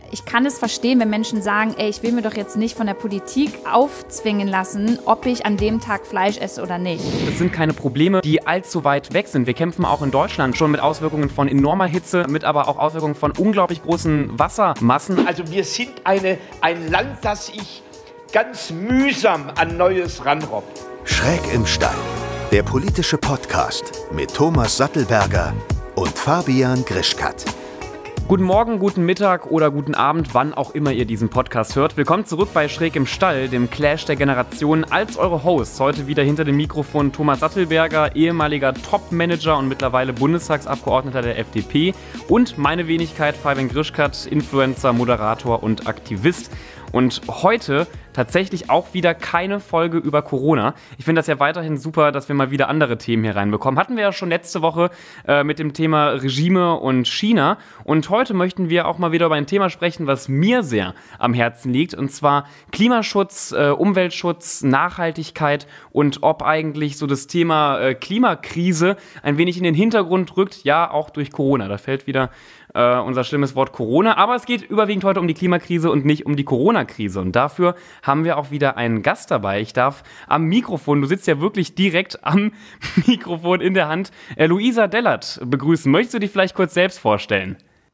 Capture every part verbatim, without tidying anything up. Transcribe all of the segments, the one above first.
ich kann es verstehen, wenn Menschen sagen, ey, ich will mir doch jetzt nicht von der Politik aufzwingen lassen, ob ich an dem Tag Fleisch esse oder nicht. Das sind keine Probleme, die allzu weit weg sind. Wir kämpfen auch in Deutschland schon mit Auswirkungen von enormer Hitze, mit aber auch Auswirkungen von unglaublich großen Wassermassen. Also wir sind eine, ein Land, das sich ganz mühsam an Neues ranrobbt. Schräg im Stall, der politische Podcast mit Thomas Sattelberger und Fabian Grischkat. Guten Morgen, guten Mittag oder guten Abend, wann auch immer ihr diesen Podcast hört. Willkommen zurück bei Schräg im Stall, dem Clash der Generationen. Als eure Hosts heute wieder hinter dem Mikrofon Thomas Sattelberger, ehemaliger Top-Manager und mittlerweile Bundestagsabgeordneter der F D P. Und meine Wenigkeit, Fabian Grischkat, Influencer, Moderator und Aktivist. Und heute tatsächlich auch wieder keine Folge über Corona. Ich finde das ja weiterhin super, dass wir mal wieder andere Themen hier reinbekommen. Hatten wir ja schon letzte Woche äh, mit dem Thema Regime und China. Und heute möchten wir auch mal wieder über ein Thema sprechen, was mir sehr am Herzen liegt. Und zwar Klimaschutz, äh, Umweltschutz, Nachhaltigkeit und ob eigentlich so das Thema äh, Klimakrise ein wenig in den Hintergrund rückt. Ja, auch durch Corona. Da fällt wieder äh, unser schlimmes Wort Corona. Aber es geht überwiegend heute um die Klimakrise und nicht um die Corona-Krise. Und dafür haben wir auch wieder einen Gast dabei. Ich darf am Mikrofon, du sitzt ja wirklich direkt am Mikrofon in der Hand, äh, Luisa Dellert begrüßen. Möchtest du dich vielleicht kurz selbst vorstellen?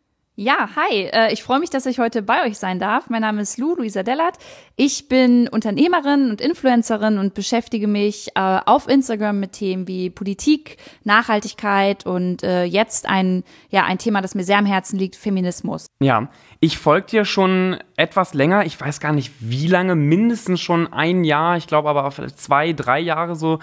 Ja, hi, äh, ich freue mich, dass ich heute bei euch sein darf. Mein Name ist Lu, Luisa Dellert. Ich bin Unternehmerin und Influencerin und beschäftige mich äh, auf Instagram mit Themen wie Politik, Nachhaltigkeit und äh, jetzt ein, ja, ein Thema, das mir sehr am Herzen liegt, Feminismus. Ja, ich folge dir schon etwas länger, ich weiß gar nicht wie lange, mindestens schon ein Jahr, ich glaube aber vielleicht zwei, drei Jahre so.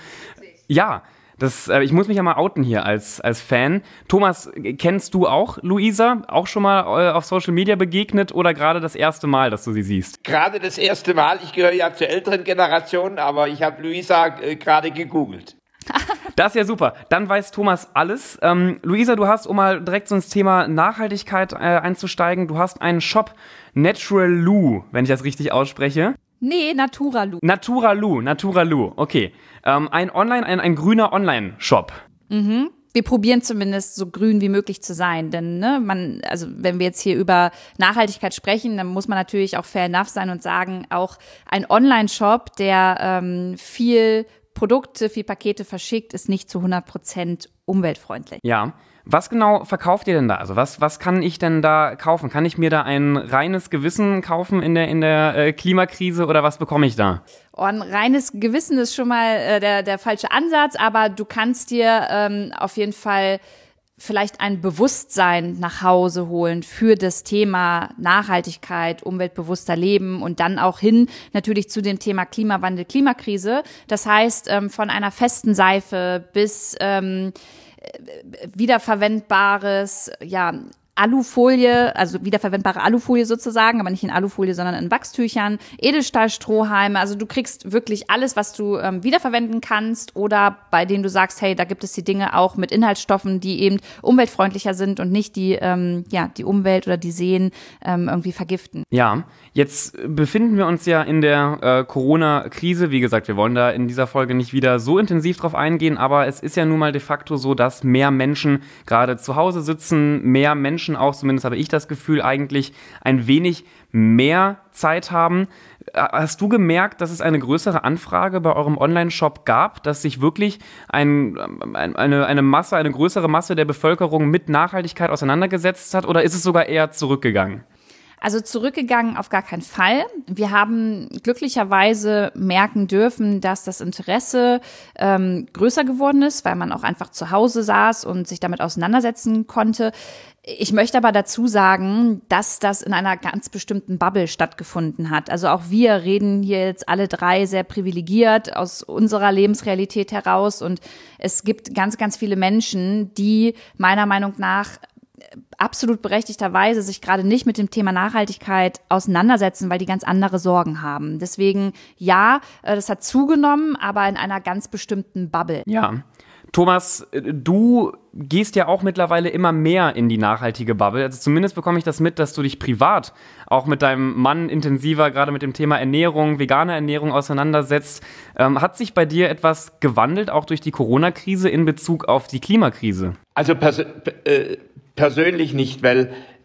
Ja. Das, äh, ich muss mich ja mal outen hier als, als Fan. Thomas, kennst du auch Luisa? Auch schon mal äh, auf Social Media begegnet oder gerade das erste Mal, dass du sie siehst? Gerade das erste Mal. Ich gehöre ja zur älteren Generation, aber ich habe Luisa äh, gerade gegoogelt. Das ist ja super. Dann weiß Thomas alles. Ähm, Luisa, du hast, um mal direkt so ins Thema Nachhaltigkeit äh, einzusteigen, du hast einen Shop, Natural Lu, wenn ich das richtig ausspreche. Nee, Naturalu. Naturalu, Naturalu, okay. Ähm, ein Online, ein, ein grüner Online-Shop. Mhm. Wir probieren zumindest so grün wie möglich zu sein, denn ne, man, also wenn wir jetzt hier über Nachhaltigkeit sprechen, dann muss man natürlich auch fair enough sein und sagen, auch ein Online-Shop, der ähm, viel Produkte, viel Pakete verschickt, ist nicht zu hundert Prozent umweltfreundlich. Ja. Was genau verkauft ihr denn da? Also was, was kann ich denn da kaufen? Kann ich mir da ein reines Gewissen kaufen in der, in der äh, Klimakrise oder was bekomme ich da? Oh, ein reines Gewissen ist schon mal äh, der, der falsche Ansatz, aber du kannst dir ähm, auf jeden Fall vielleicht ein Bewusstsein nach Hause holen für das Thema Nachhaltigkeit, umweltbewusster Leben und dann auch hin natürlich zu dem Thema Klimawandel, Klimakrise. Das heißt, ähm, von einer festen Seife bis ähm, wiederverwendbares, ja, Alufolie, also wiederverwendbare Alufolie sozusagen, aber nicht in Alufolie, sondern in Wachstüchern, Edelstahlstrohhalme, also du kriegst wirklich alles, was du ähm, wiederverwenden kannst oder bei denen du sagst, hey, da gibt es die Dinge auch mit Inhaltsstoffen, die eben umweltfreundlicher sind und nicht die, ähm, ja, die Umwelt oder die Seen ähm, irgendwie vergiften. Ja, jetzt befinden wir uns ja in der äh, Corona-Krise. Wie gesagt, wir wollen da in dieser Folge nicht wieder so intensiv drauf eingehen, aber es ist ja nun mal de facto so, dass mehr Menschen gerade zu Hause sitzen, mehr Menschen auch, zumindest habe ich das Gefühl, eigentlich ein wenig mehr Zeit haben. Hast du gemerkt, dass es eine größere Anfrage bei eurem Online-Shop gab, dass sich wirklich ein, eine, eine Masse, eine größere Masse der Bevölkerung mit Nachhaltigkeit auseinandergesetzt hat oder ist es sogar eher zurückgegangen? Also zurückgegangen auf gar keinen Fall. Wir haben glücklicherweise merken dürfen, dass das Interesse ähm, größer geworden ist, weil man auch einfach zu Hause saß und sich damit auseinandersetzen konnte. Ich möchte aber dazu sagen, dass das in einer ganz bestimmten Bubble stattgefunden hat. Also auch wir reden hier jetzt alle drei sehr privilegiert aus unserer Lebensrealität heraus und es gibt ganz, ganz viele Menschen, die meiner Meinung nach absolut berechtigterweise sich gerade nicht mit dem Thema Nachhaltigkeit auseinandersetzen, weil die ganz andere Sorgen haben. Deswegen, ja, das hat zugenommen, aber in einer ganz bestimmten Bubble. Ja. Thomas, du gehst ja auch mittlerweile immer mehr in die nachhaltige Bubble. Also zumindest bekomme ich das mit, dass du dich privat auch mit deinem Mann intensiver gerade mit dem Thema Ernährung, vegane Ernährung auseinandersetzt. Ähm, hat sich bei dir etwas gewandelt, auch durch die Corona-Krise in Bezug auf die Klimakrise? Also pers- äh, persönlich nicht, weil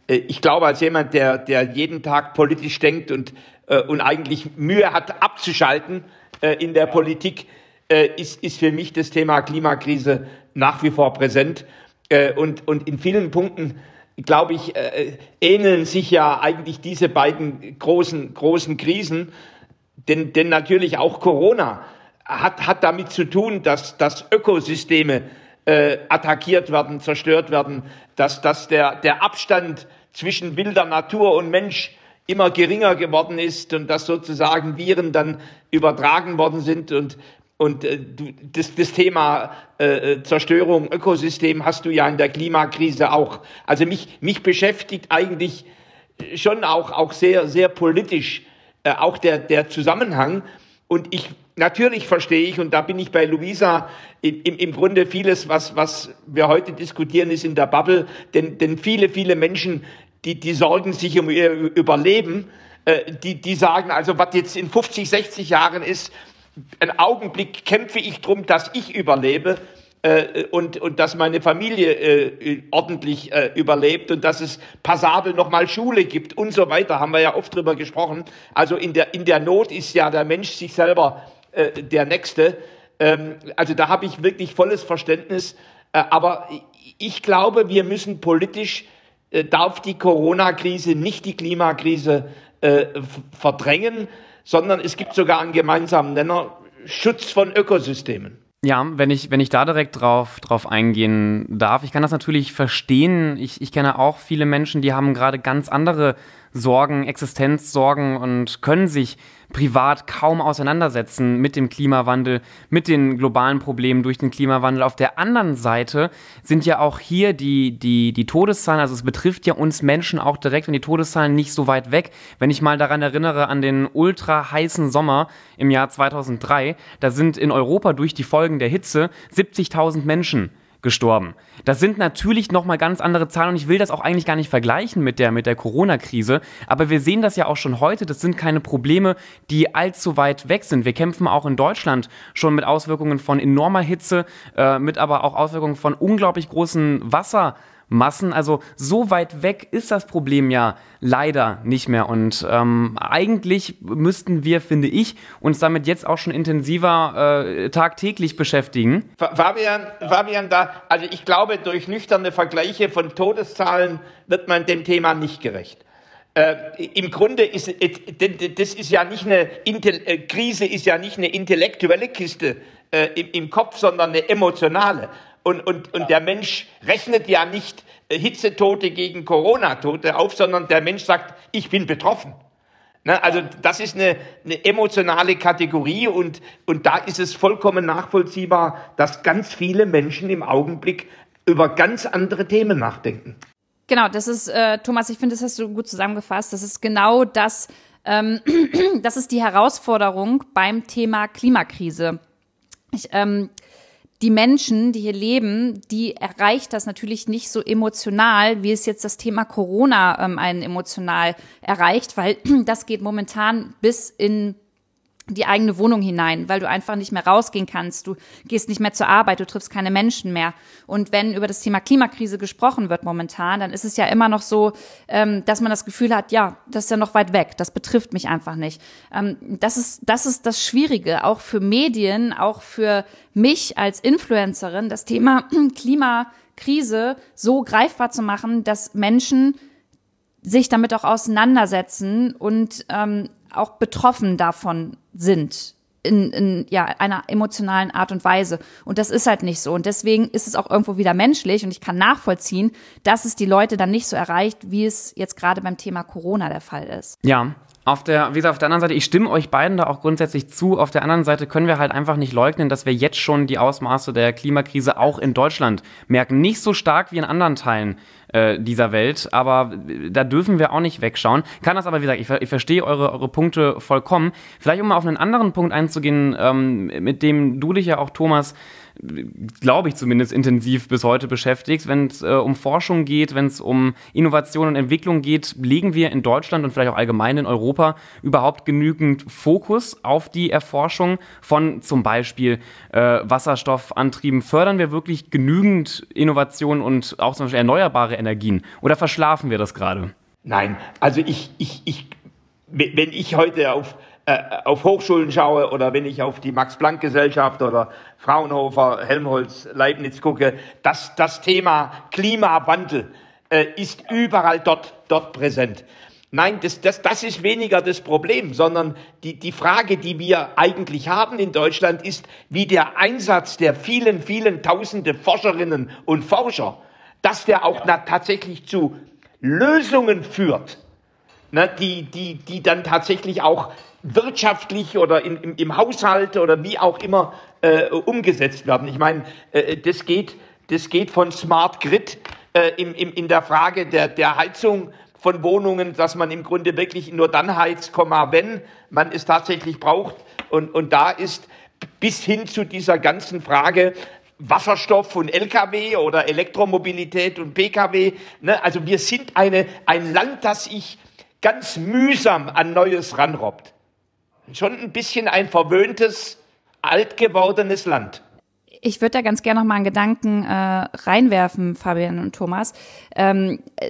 ich glaube, als jemand, der, der jeden Tag politisch denkt und, äh, und eigentlich Mühe hat, abzuschalten äh, in der Politik, äh, ist, ist für mich das Thema Klimakrise nach wie vor präsent. Äh, und, und in vielen Punkten, glaube ich, äh, ähneln sich ja eigentlich diese beiden großen, großen Krisen. Denn, denn natürlich auch Corona hat, hat damit zu tun, dass, dass Ökosysteme äh, attackiert werden, zerstört werden, dass, dass der, der Abstand zwischen wilder Natur und Mensch immer geringer geworden ist und dass sozusagen Viren dann übertragen worden sind. Und, und äh, das, das Thema äh, Zerstörung, Ökosystem hast du ja in der Klimakrise auch. Also mich, mich beschäftigt eigentlich schon auch, auch sehr, sehr politisch äh, auch der, der Zusammenhang. Und ich natürlich verstehe ich, und da bin ich bei Luisa, im, im Grunde vieles, was, was wir heute diskutieren, ist in der Bubble, denn, denn viele, viele Menschen, die, die sorgen sich um ihr Überleben, äh, die, die sagen, also was jetzt in fünfzig, sechzig Jahren ist, einen Augenblick kämpfe ich drum, dass ich überlebe äh, und, und dass meine Familie äh, ordentlich äh, überlebt und dass es passabel nochmal Schule gibt und so weiter, haben wir ja oft drüber gesprochen. Also in der, in der Not ist ja der Mensch sich selber äh, der Nächste. Ähm, also da habe ich wirklich volles Verständnis. Äh, aber ich glaube, wir müssen politisch, äh, darf die Corona-Krise nicht die Klimakrise äh, verdrängen, sondern es gibt sogar einen gemeinsamen Nenner, Schutz von Ökosystemen. Ja, wenn ich, wenn ich da direkt drauf, drauf eingehen darf, ich kann das natürlich verstehen. Ich, ich kenne auch viele Menschen, die haben gerade ganz andere Sorgen, Existenzsorgen und können sich privat kaum auseinandersetzen mit dem Klimawandel, mit den globalen Problemen durch den Klimawandel. Auf der anderen Seite sind ja auch hier die, die, die Todeszahlen, also es betrifft ja uns Menschen auch direkt, wenn die Todeszahlen nicht so weit weg. Wenn ich mal daran erinnere, an den ultra heißen Sommer im Jahr zweitausenddrei, da sind in Europa durch die Folgen der Hitze siebzigtausend Menschen gestorben. Das sind natürlich nochmal ganz andere Zahlen und ich will das auch eigentlich gar nicht vergleichen mit der, mit der Corona-Krise, aber wir sehen das ja auch schon heute, das sind keine Probleme, die allzu weit weg sind. Wir kämpfen auch in Deutschland schon mit Auswirkungen von enormer Hitze, äh, mit aber auch Auswirkungen von unglaublich großen Wassermassen. Also so weit weg ist das Problem ja leider nicht mehr und ähm, eigentlich müssten wir, finde ich, uns damit jetzt auch schon intensiver äh, tagtäglich beschäftigen. Fabian, Fabian, da, also ich glaube, durch nüchterne Vergleiche von Todeszahlen wird man dem Thema nicht gerecht. Äh, Im Grunde ist, das ist ja nicht eine, Krise ist ja nicht eine intellektuelle Kiste äh, im, im Kopf, sondern eine emotionale. Und, und, und der Mensch rechnet ja nicht Hitzetote gegen Corona-Tote auf, sondern der Mensch sagt, ich bin betroffen. Ne, also das ist eine, eine emotionale Kategorie und, und da ist es vollkommen nachvollziehbar, dass ganz viele Menschen im Augenblick über ganz andere Themen nachdenken. Genau, das ist, äh, Thomas, ich finde, das hast du gut zusammengefasst. Das ist genau das, ähm, das ist die Herausforderung beim Thema Klimakrise. Ich, ähm, Die Menschen, die hier leben, die erreicht das natürlich nicht so emotional, wie es jetzt das Thema Corona ähm, einen emotional erreicht, weil das geht momentan bis in die eigene Wohnung hinein, weil du einfach nicht mehr rausgehen kannst, du gehst nicht mehr zur Arbeit, du triffst keine Menschen mehr. Und wenn über das Thema Klimakrise gesprochen wird momentan, dann ist es ja immer noch so, ähm, dass man das Gefühl hat, ja, das ist ja noch weit weg, das betrifft mich einfach nicht. Ähm, das ist, das ist das Schwierige, auch für Medien, auch für mich als Influencerin, das Thema Klimakrise so greifbar zu machen, dass Menschen sich damit auch auseinandersetzen und ähm, auch betroffen davon sind in, in ja einer emotionalen Art und Weise. Und das ist halt nicht so. Und deswegen ist es auch irgendwo wieder menschlich und ich kann nachvollziehen, dass es die Leute dann nicht so erreicht, wie es jetzt gerade beim Thema Corona der Fall ist. Ja. Auf der, wie gesagt, auf der anderen Seite, ich stimme euch beiden da auch grundsätzlich zu. Auf der anderen Seite können wir halt einfach nicht leugnen, dass wir jetzt schon die Ausmaße der Klimakrise auch in Deutschland merken. Nicht so stark wie in anderen Teilen äh, dieser Welt, aber da dürfen wir auch nicht wegschauen. Kann das aber, wie gesagt, ich, ich verstehe eure, eure Punkte vollkommen. Vielleicht, um mal auf einen anderen Punkt einzugehen, ähm, mit dem du dich ja auch, Thomas, glaube ich zumindest, intensiv bis heute beschäftigt. Wenn es äh, um Forschung geht, wenn es um Innovation und Entwicklung geht, legen wir in Deutschland und vielleicht auch allgemein in Europa überhaupt genügend Fokus auf die Erforschung von zum Beispiel äh, Wasserstoffantrieben? Fördern wir wirklich genügend Innovation und auch zum Beispiel erneuerbare Energien? Oder verschlafen wir das gerade? Nein, also ich, ich, ich, wenn ich heute auf auf Hochschulen schaue oder wenn ich auf die Max-Planck-Gesellschaft oder Fraunhofer, Helmholtz, Leibniz gucke, das, das Thema Klimawandel äh, ist überall dort, dort präsent. Nein, das, das, das ist weniger das Problem, sondern die, die Frage, die wir eigentlich haben in Deutschland, ist, wie der Einsatz der vielen, vielen tausende Forscherinnen und Forscher, dass der auch na, tatsächlich zu Lösungen führt, ne, die, die, die dann tatsächlich auch wirtschaftlich oder in, im, im Haushalt oder wie auch immer äh, umgesetzt werden. Ich meine, äh, das geht, das geht von Smart Grid äh, im, im, in der Frage der, der Heizung von Wohnungen, dass man im Grunde wirklich nur dann heizt, wenn man es tatsächlich braucht. Und, und da ist bis hin zu dieser ganzen Frage Wasserstoff und L K W oder Elektromobilität und P K W. Ne? Also wir sind eine, ein Land, das sich ganz mühsam an Neues ranrobbt. Schon ein bisschen ein verwöhntes, alt gewordenes Land. Ich würde da ganz gerne noch mal einen Gedanken äh, reinwerfen, Fabian und Thomas. Ähm, äh,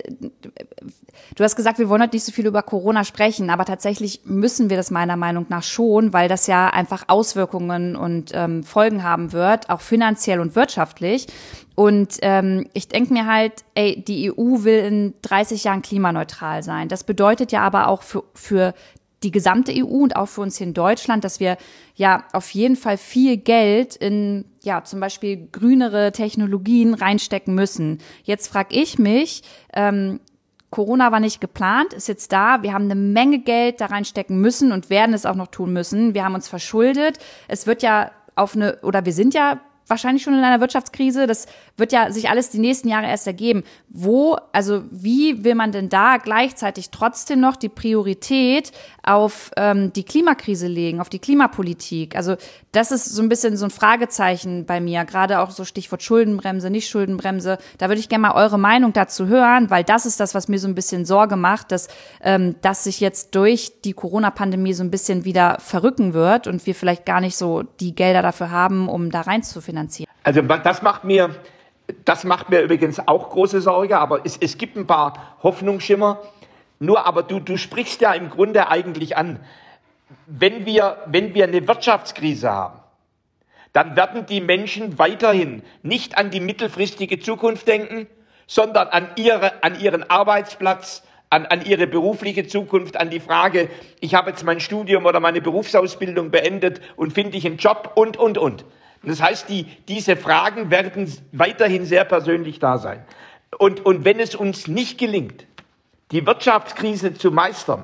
du hast gesagt, wir wollen heute nicht so viel über Corona sprechen, aber tatsächlich müssen wir das meiner Meinung nach schon, weil das ja einfach Auswirkungen und ähm, Folgen haben wird, auch finanziell und wirtschaftlich. Und ähm, ich denke mir halt, ey, die E U will in dreißig Jahren klimaneutral sein. Das bedeutet ja aber auch für, für die gesamte E U und auch für uns hier in Deutschland, dass wir ja auf jeden Fall viel Geld in, ja, zum Beispiel grünere Technologien reinstecken müssen. Jetzt frage ich mich, ähm, Corona war nicht geplant, ist jetzt da. Wir haben eine Menge Geld da reinstecken müssen und werden es auch noch tun müssen. Wir haben uns verschuldet. Es wird ja auf eine, oder wir sind ja wahrscheinlich schon in einer Wirtschaftskrise. Das wird ja sich alles die nächsten Jahre erst ergeben. Wo, also wie will man denn da gleichzeitig trotzdem noch die Priorität auf ähm, die Klimakrise legen, auf die Klimapolitik? Also das ist so ein bisschen so ein Fragezeichen bei mir, gerade auch so Stichwort Schuldenbremse, nicht Schuldenbremse. Da würde ich gerne mal eure Meinung dazu hören, weil das ist das, was mir so ein bisschen Sorge macht, dass ähm, dass sich jetzt durch die Corona-Pandemie so ein bisschen wieder verrücken wird und wir vielleicht gar nicht so die Gelder dafür haben, um da rein zu finanzieren. Also das macht mir, das macht mir übrigens auch große Sorge, aber es, es gibt ein paar Hoffnungsschimmer. Nur, aber du, du sprichst ja im Grunde eigentlich an, wenn wir, wenn wir eine Wirtschaftskrise haben, dann werden die Menschen weiterhin nicht an die mittelfristige Zukunft denken, sondern an ihre, an ihren Arbeitsplatz, an, an ihre berufliche Zukunft, an die Frage, ich habe jetzt mein Studium oder meine Berufsausbildung beendet und finde ich einen Job und, und, und. Das heißt, die, diese Fragen werden weiterhin sehr persönlich da sein. Und, und wenn es uns nicht gelingt, die Wirtschaftskrise zu meistern,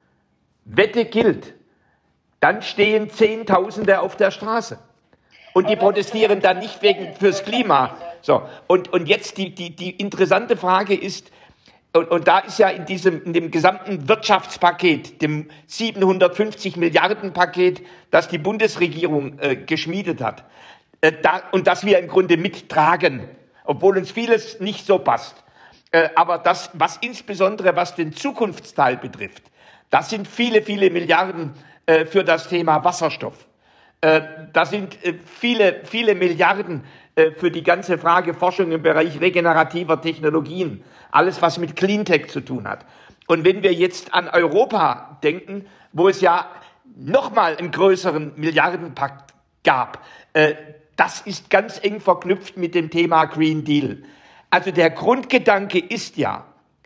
Wette gilt, dann stehen Zehntausende auf der Straße. Und die protestieren dann nicht wegen fürs Klima. So, und, und jetzt die, die, die interessante Frage ist, und, und da ist ja in diesem, in dem gesamten Wirtschaftspaket, dem siebenhundertfünfzig Milliarden Paket, das die Bundesregierung äh, geschmiedet hat, äh, da, und das wir im Grunde mittragen, obwohl uns vieles nicht so passt. Äh, aber das, was insbesondere was den Zukunftsteil betrifft, das sind viele, viele Milliarden äh, für das Thema Wasserstoff. Äh, das sind äh, viele, viele Milliarden äh, für die ganze Frage Forschung im Bereich regenerativer Technologien. Alles, was mit Cleantech zu tun hat. Und wenn wir jetzt an Europa denken, wo es ja nochmal einen größeren Milliardenpakt gab, äh, das ist ganz eng verknüpft mit dem Thema Green Deal. Also der Grundgedanke ist ja,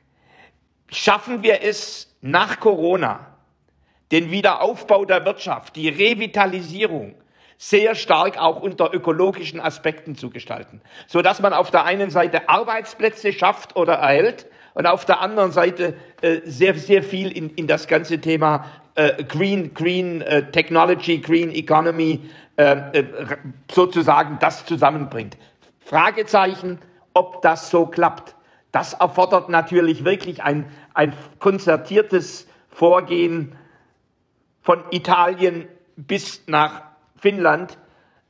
schaffen wir es nach Corona, den Wiederaufbau der Wirtschaft, die Revitalisierung sehr stark auch unter ökologischen Aspekten zu gestalten, so dass man auf der einen Seite Arbeitsplätze schafft oder erhält und auf der anderen Seite äh, sehr, sehr viel in, in das ganze Thema äh, Green, Green äh, Technology, Green Economy äh, äh, sozusagen das zusammenbringt. Fragezeichen, ob das so klappt. Das erfordert natürlich wirklich ein, ein konzertiertes Vorgehen von Italien bis nach Finnland,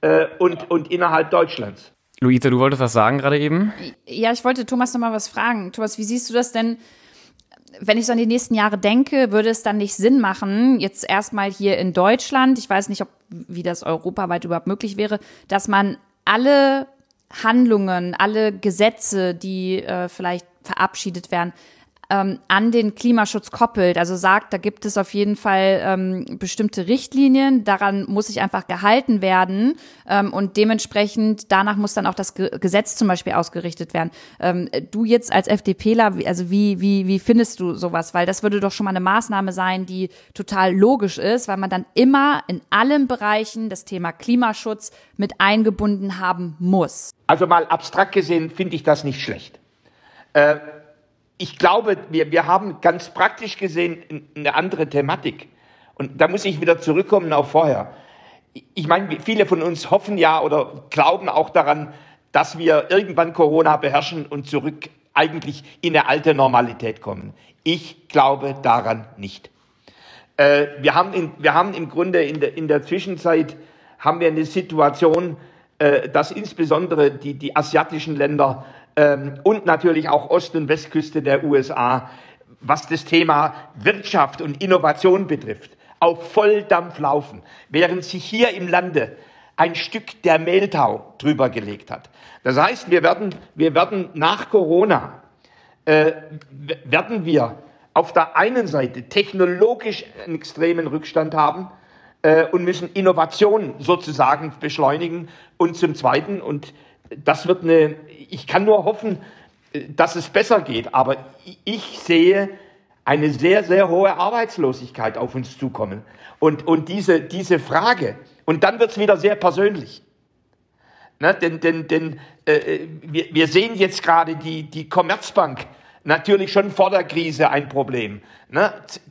äh, und, und innerhalb Deutschlands. Luisa, du wolltest was sagen gerade eben? Ja, ich wollte Thomas noch mal was fragen. Thomas, wie siehst du das denn? Wenn ich so an die nächsten Jahre denke, würde es dann nicht Sinn machen, jetzt erstmal hier in Deutschland, ich weiß nicht, ob wie das europaweit überhaupt möglich wäre, dass man alle Handlungen, alle Gesetze, die äh, vielleicht verabschiedet werden, ähm, an den Klimaschutz koppelt. Also sagt, da gibt es auf jeden Fall ähm, bestimmte Richtlinien, daran muss sich einfach gehalten werden ähm, und dementsprechend danach muss dann auch das Ge- Gesetz zum Beispiel ausgerichtet werden. Ähm, du jetzt als FDPler, also wie, wie, wie findest du sowas? Weil das würde doch schon mal eine Maßnahme sein, die total logisch ist, weil man dann immer in allen Bereichen das Thema Klimaschutz mit eingebunden haben muss. Also mal abstrakt gesehen finde ich das nicht schlecht. Äh, Ich glaube, wir, wir haben ganz praktisch gesehen eine andere Thematik. Und da muss ich wieder zurückkommen auf vorher. Ich meine, viele von uns hoffen ja oder glauben auch daran, dass wir irgendwann Corona beherrschen und zurück eigentlich in eine alte Normalität kommen. Ich glaube daran nicht. Äh, wir haben in, wir haben im Grunde in der, in der Zwischenzeit haben wir eine Situation, äh, dass insbesondere die, die asiatischen Länder Ähm, und natürlich auch Ost- und Westküste der U S A, was das Thema Wirtschaft und Innovation betrifft, auf Volldampf laufen, während sich hier im Lande ein Stück der Mehltau drüber gelegt hat. Das heißt, wir werden, wir werden nach Corona, äh, werden wir auf der einen Seite technologisch einen extremen Rückstand haben äh, und müssen Innovation sozusagen beschleunigen und zum Zweiten, und das wird eine, ich kann nur hoffen, dass es besser geht, aber ich sehe eine sehr, sehr hohe Arbeitslosigkeit auf uns zukommen. Und, und diese, diese Frage, und dann wird es wieder sehr persönlich. Ne, denn denn, denn äh, wir, wir sehen jetzt gerade die, die Commerzbank, natürlich schon vor der Krise ein Problem. Ne?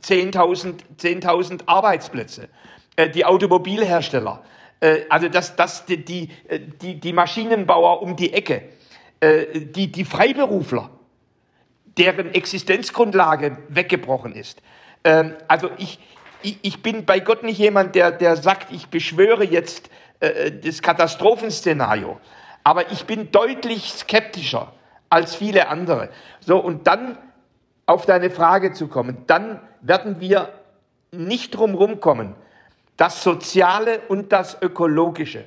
zehntausend Arbeitsplätze, äh, die Automobilhersteller. Also dass, dass die, die, die, die Maschinenbauer um die Ecke, die, die Freiberufler, deren Existenzgrundlage weggebrochen ist. Also ich, ich, ich bin bei Gott nicht jemand, der, der sagt, ich beschwöre jetzt das Katastrophenszenario. Aber ich bin deutlich skeptischer als viele andere. So, und dann auf deine Frage zu kommen, dann werden wir nicht drum rumkommen, das Soziale und das Ökologische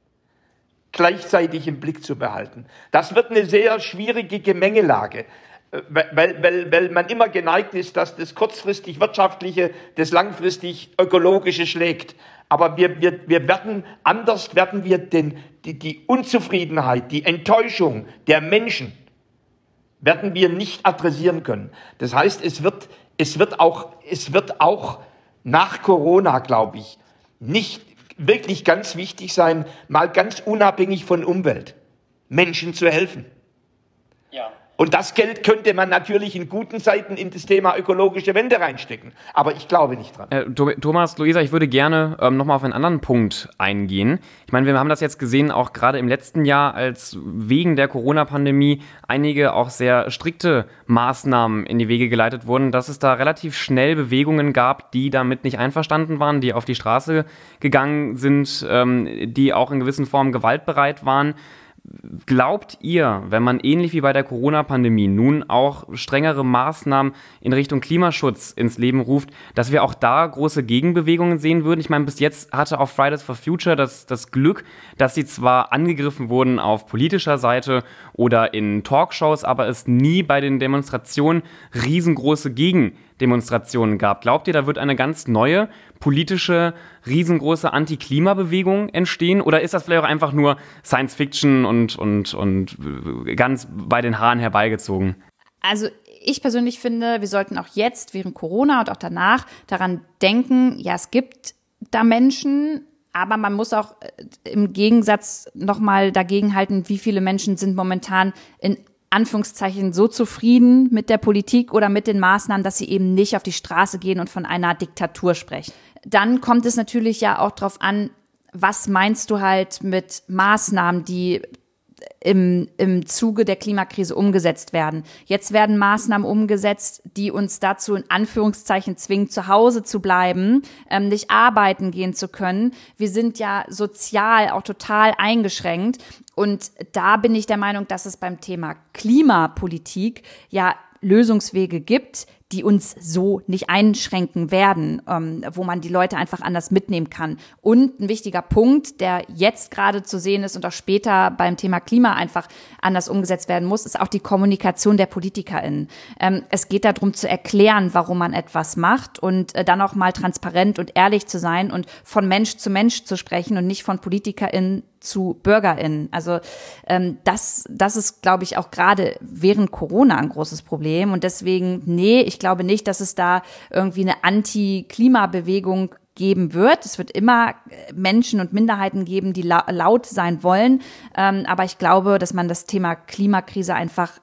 gleichzeitig im Blick zu behalten. Das wird eine sehr schwierige Gemengelage, weil, weil, weil man immer geneigt ist, dass das kurzfristig Wirtschaftliche das langfristig Ökologische schlägt. Aber wir, wir, wir werden, anders werden wir den, die, die Unzufriedenheit, die Enttäuschung der Menschen werden wir nicht adressieren können. Das heißt, es wird, es wird auch, es wird auch nach Corona, glaube ich, nicht wirklich ganz wichtig sein, mal ganz unabhängig von Umwelt, Menschen zu helfen. Ja. Und das Geld könnte man natürlich in guten Zeiten in das Thema ökologische Wende reinstecken. Aber ich glaube nicht dran. Äh, Thomas, Luisa, ich würde gerne ähm, nochmal auf einen anderen Punkt eingehen. Ich meine, wir haben das jetzt gesehen, auch gerade im letzten Jahr, als wegen der Corona-Pandemie einige auch sehr strikte Maßnahmen in die Wege geleitet wurden, dass es da relativ schnell Bewegungen gab, die damit nicht einverstanden waren, die auf die Straße gegangen sind, ähm, die auch in gewissen Formen gewaltbereit waren. Glaubt ihr, wenn man ähnlich wie bei der Corona-Pandemie nun auch strengere Maßnahmen in Richtung Klimaschutz ins Leben ruft, dass wir auch da große Gegenbewegungen sehen würden? Ich meine, bis jetzt hatte auch Fridays for Future das, das Glück, dass sie zwar angegriffen wurden auf politischer Seite oder in Talkshows, aber es nie bei den Demonstrationen riesengroße Gegendemonstrationen gab. Glaubt ihr, da wird eine ganz neue politische, riesengroße Anti-Klima-Bewegung entstehen? Oder ist das vielleicht auch einfach nur Science-Fiction und, und, und ganz bei den Haaren herbeigezogen? Also ich persönlich finde, wir sollten auch jetzt während Corona und auch danach daran denken, ja, es gibt da Menschen, aber man muss auch im Gegensatz nochmal dagegenhalten, wie viele Menschen sind momentan in Anführungszeichen so zufrieden mit der Politik oder mit den Maßnahmen, dass sie eben nicht auf die Straße gehen und von einer Diktatur sprechen. Dann kommt es natürlich ja auch drauf an, was meinst du halt mit Maßnahmen, die im, im Zuge der Klimakrise umgesetzt werden. Jetzt werden Maßnahmen umgesetzt, die uns dazu in Anführungszeichen zwingen, zu Hause zu bleiben, ähm, nicht arbeiten gehen zu können. Wir sind ja sozial auch total eingeschränkt. Und da bin ich der Meinung, dass es beim Thema Klimapolitik ja Lösungswege gibt, die uns so nicht einschränken werden, ähm, wo man die Leute einfach anders mitnehmen kann. Und ein wichtiger Punkt, der jetzt gerade zu sehen ist und auch später beim Thema Klima einfach anders umgesetzt werden muss, ist auch die Kommunikation der PolitikerInnen. Ähm, es geht darum zu erklären, warum man etwas macht und äh, dann auch mal transparent und ehrlich zu sein und von Mensch zu Mensch zu sprechen und nicht von PolitikerInnen zu BürgerInnen. Also ähm, das, das ist, glaube ich, auch gerade während Corona ein großes Problem. Und deswegen, nee, ich glaube nicht, dass es da irgendwie eine Anti-Klima-Bewegung geben wird. Es wird immer Menschen und Minderheiten geben, die la- laut sein wollen. Ähm, aber ich glaube, dass man das Thema Klimakrise einfach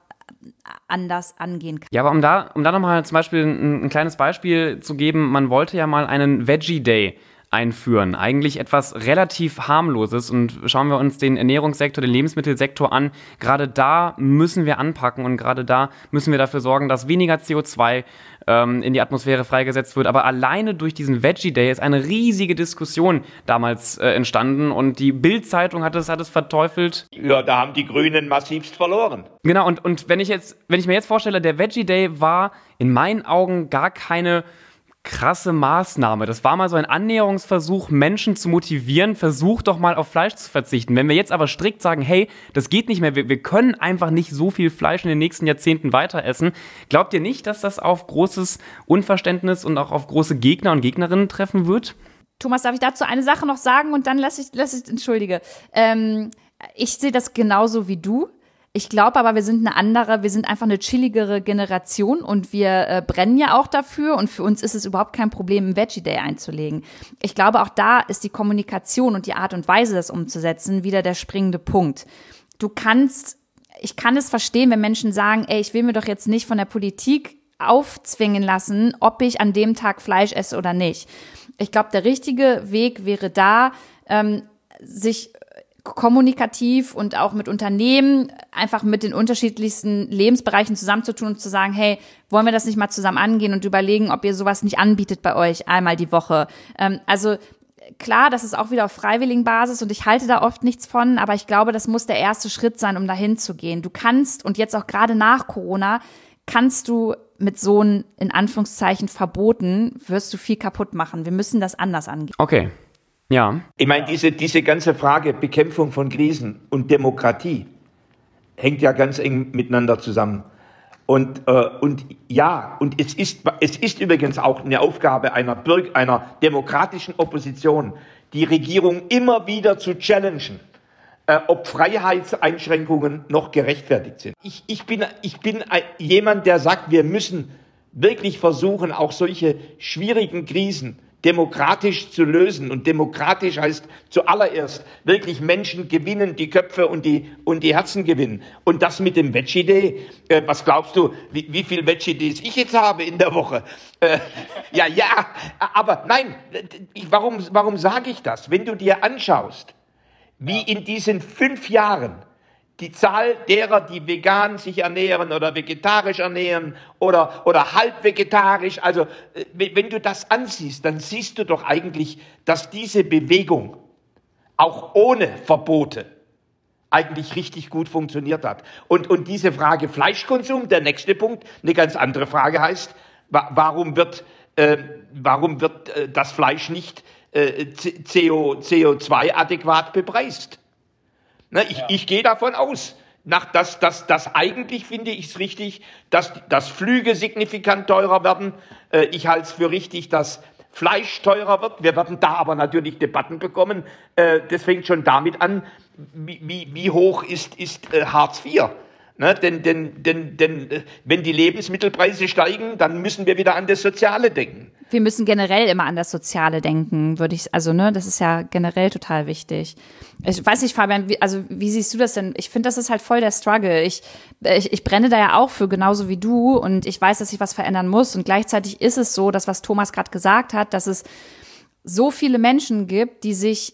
anders angehen kann. Ja, aber um da, um da nochmal zum Beispiel ein, ein kleines Beispiel zu geben, man wollte ja mal einen Veggie Day einführen. Eigentlich etwas relativ harmloses, und schauen wir uns den Ernährungssektor, den Lebensmittelsektor an. Gerade da müssen wir anpacken und gerade da müssen wir dafür sorgen, dass weniger C O zwei ähm, in die Atmosphäre freigesetzt wird. Aber alleine durch diesen Veggie Day ist eine riesige Diskussion damals äh, entstanden und die Bild-Zeitung hat es, hat es verteufelt. Ja, da haben die Grünen massivst verloren. Genau, und, und wenn ich jetzt, wenn ich mir jetzt vorstelle, der Veggie Day war in meinen Augen gar keine krasse Maßnahme. Das war mal so ein Annäherungsversuch, Menschen zu motivieren, versuch doch mal auf Fleisch zu verzichten. Wenn wir jetzt aber strikt sagen, hey, das geht nicht mehr, wir, wir können einfach nicht so viel Fleisch in den nächsten Jahrzehnten weiter essen, glaubt ihr nicht, dass das auf großes Unverständnis und auch auf große Gegner und Gegnerinnen treffen wird? Thomas, darf ich dazu eine Sache noch sagen und dann lasse ich, lasse ich, entschuldige. Ähm, ich sehe das genauso wie du. Ich glaube aber, wir sind eine andere, wir sind einfach eine chilligere Generation und wir äh, brennen ja auch dafür und für uns ist es überhaupt kein Problem, einen Veggie Day einzulegen. Ich glaube, auch da ist die Kommunikation und die Art und Weise, das umzusetzen, wieder der springende Punkt. Du kannst, ich kann es verstehen, wenn Menschen sagen, ey, ich will mir doch jetzt nicht von der Politik aufzwingen lassen, ob ich an dem Tag Fleisch esse oder nicht. Ich glaube, der richtige Weg wäre da, ähm, sich kommunikativ und auch mit Unternehmen einfach mit den unterschiedlichsten Lebensbereichen zusammenzutun und zu sagen, hey, wollen wir das nicht mal zusammen angehen und überlegen, ob ihr sowas nicht anbietet bei euch einmal die Woche. Ähm, also klar, das ist auch wieder auf freiwilligen Basis und ich halte da oft nichts von, aber ich glaube, das muss der erste Schritt sein, um dahin zu gehen. Du kannst, und jetzt auch gerade nach Corona, kannst du mit so einem, in Anführungszeichen, Verboten, wirst du viel kaputt machen. Wir müssen das anders angehen. Okay. Ja. Ich meine, diese, diese ganze Frage Bekämpfung von Krisen und Demokratie hängt ja ganz eng miteinander zusammen. Und, äh, und ja, und es ist, es ist übrigens auch eine Aufgabe einer, Bürger, einer demokratischen Opposition, die Regierung immer wieder zu challengen, äh, ob Freiheitseinschränkungen noch gerechtfertigt sind. Ich, ich bin, ich bin jemand, der sagt, wir müssen wirklich versuchen, auch solche schwierigen Krisen demokratisch zu lösen. Und demokratisch heißt zuallererst wirklich Menschen gewinnen, die Köpfe und die, und die Herzen gewinnen. Und das mit dem Veggie Day, äh, was glaubst du, wie, wie viel Veggie Days ich jetzt habe in der Woche? Äh, ja, ja, aber nein, ich, warum, warum sage ich das? Wenn du dir anschaust, wie in diesen fünf Jahren die Zahl derer, die vegan sich ernähren oder vegetarisch ernähren oder, oder halb vegetarisch, also wenn du das ansiehst, dann siehst du doch eigentlich, dass diese Bewegung auch ohne Verbote eigentlich richtig gut funktioniert hat. Und, und diese Frage Fleischkonsum, der nächste Punkt, eine ganz andere Frage heißt, warum wird, äh, warum wird äh, das Fleisch nicht äh, C O zwei adäquat bepreist? Ne, ich, ja. ich gehe davon aus, nach, dass, dass, dass eigentlich finde ich es richtig, dass, dass Flüge signifikant teurer werden. Äh, ich halte es für richtig, dass Fleisch teurer wird. Wir werden da aber natürlich Debatten bekommen. Äh, das fängt schon damit an, wie, wie, wie hoch ist, ist äh, Hartz vier. Ne, denn, denn, denn, denn wenn die Lebensmittelpreise steigen, dann müssen wir wieder an das Soziale denken. Wir müssen generell immer an das Soziale denken, würde ich, also ne, das ist ja generell total wichtig. Ich weiß nicht, Fabian, wie, also wie siehst du das denn? Ich finde, das ist halt voll der Struggle. Ich, ich, ich brenne da ja auch für, genauso wie du, und ich weiß, dass ich was verändern muss. Und gleichzeitig ist es so, dass was Thomas gerade gesagt hat, dass es so viele Menschen gibt, die sich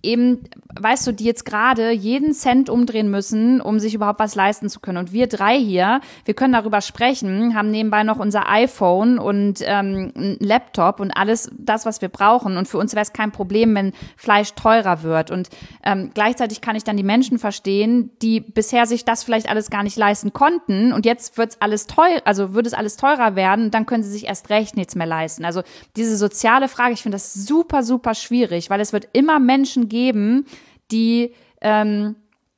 eben, weißt du, die jetzt gerade jeden Cent umdrehen müssen, um sich überhaupt was leisten zu können. Und wir drei hier, wir können darüber sprechen, haben nebenbei noch unser iPhone und ähm, ein Laptop und alles das, was wir brauchen. Und für uns wäre es kein Problem, wenn Fleisch teurer wird. Und ähm, gleichzeitig kann ich dann die Menschen verstehen, die bisher sich das vielleicht alles gar nicht leisten konnten. Und jetzt wird's alles teuer, also wird es alles teurer werden. Und dann können sie sich erst recht nichts mehr leisten. Also diese soziale Frage, ich finde das super, super schwierig, weil es wird immer Menschen geben, die ähm,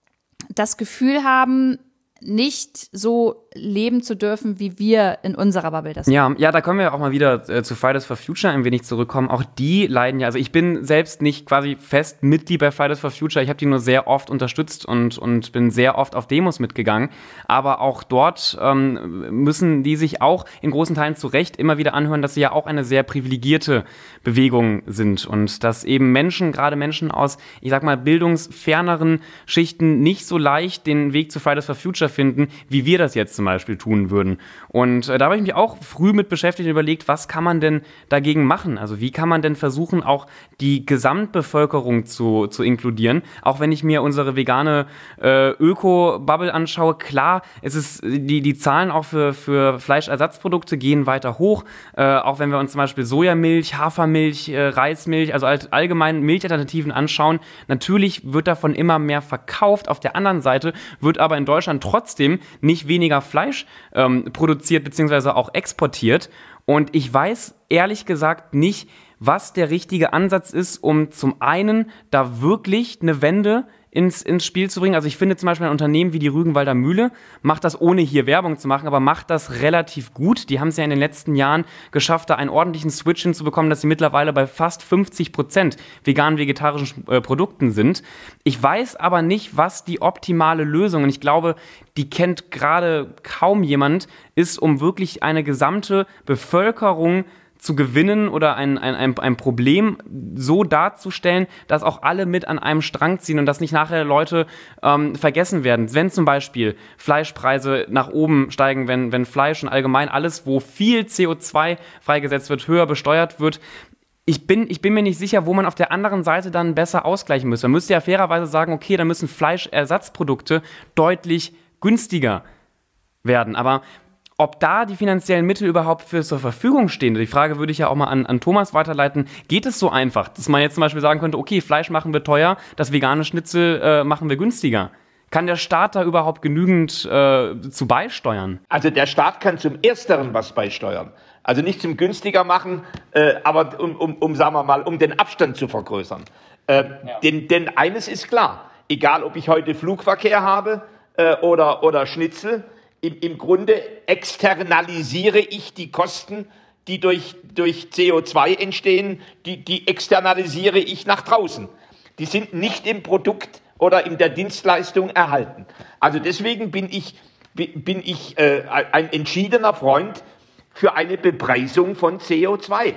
das Gefühl haben, nicht so leben zu dürfen, wie wir in unserer Bubble das ja, ja, da können wir auch mal wieder äh, zu Fridays for Future ein wenig zurückkommen. Auch die leiden ja, also ich bin selbst nicht quasi fest Mitglied bei Fridays for Future, ich habe die nur sehr oft unterstützt und, und bin sehr oft auf Demos mitgegangen, aber auch dort ähm, müssen die sich auch in großen Teilen zu Recht immer wieder anhören, dass sie ja auch eine sehr privilegierte Bewegung sind und dass eben Menschen, gerade Menschen aus, ich sag mal, bildungsferneren Schichten nicht so leicht den Weg zu Fridays for Future finden, wie wir das jetzt zum Beispiel tun würden. Und äh, da habe ich mich auch früh mit beschäftigt und überlegt, was kann man denn dagegen machen? Also wie kann man denn versuchen, auch die Gesamtbevölkerung zu, zu inkludieren? Auch wenn ich mir unsere vegane äh, Öko-Bubble anschaue, klar, es ist, die, die Zahlen auch für, für Fleischersatzprodukte gehen weiter hoch. Äh, auch wenn wir uns zum Beispiel Sojamilch, Hafermilch, äh, Reismilch, also all, allgemein Milchalternativen anschauen, natürlich wird davon immer mehr verkauft. Auf der anderen Seite wird aber in Deutschland trotzdem nicht weniger Fleisch ähm, produziert bzw. auch exportiert. Und ich weiß ehrlich gesagt nicht, was der richtige Ansatz ist, um zum einen da wirklich eine Wende ins, ins Spiel zu bringen. Also ich finde zum Beispiel ein Unternehmen wie die Rügenwalder Mühle macht das, ohne hier Werbung zu machen, aber macht das relativ gut. Die haben es ja in den letzten Jahren geschafft, da einen ordentlichen Switch hinzubekommen, dass sie mittlerweile bei fast fünfzig Prozent vegan-vegetarischen äh, Produkten sind. Ich weiß aber nicht, was die optimale Lösung, und ich glaube, die kennt gerade kaum jemand, ist, um wirklich eine gesamte Bevölkerung zu gewinnen oder ein, ein, ein, ein Problem so darzustellen, dass auch alle mit an einem Strang ziehen und dass nicht nachher Leute ähm, vergessen werden. Wenn zum Beispiel Fleischpreise nach oben steigen, wenn, wenn Fleisch und allgemein alles, wo viel C O zwei freigesetzt wird, höher besteuert wird, Ich bin, ich bin mir nicht sicher, wo man auf der anderen Seite dann besser ausgleichen müsste. Man müsste ja fairerweise sagen, okay, dann müssen Fleischersatzprodukte deutlich günstiger werden. Aber ob da die finanziellen Mittel überhaupt für zur Verfügung stehen, die Frage würde ich ja auch mal an, an Thomas weiterleiten. Geht es so einfach, dass man jetzt zum Beispiel sagen könnte, okay, Fleisch machen wir teuer, das vegane Schnitzel äh, machen wir günstiger? Kann der Staat da überhaupt genügend äh, zu beisteuern? Also der Staat kann zum Ersteren was beisteuern. Also nicht zum günstiger machen, äh, aber um, um, um, sagen wir mal, um den Abstand zu vergrößern. Äh, ja. denn, denn eines ist klar, egal ob ich heute Flugverkehr habe äh, oder, oder Schnitzel, im, im Grunde externalisiere ich die Kosten, die durch, durch C O zwei entstehen, die, die externalisiere ich nach draußen. Die sind nicht im Produkt oder in der Dienstleistung erhalten. Also deswegen bin ich, bin ich äh, ein entschiedener Freund für eine Bepreisung von C O zwei.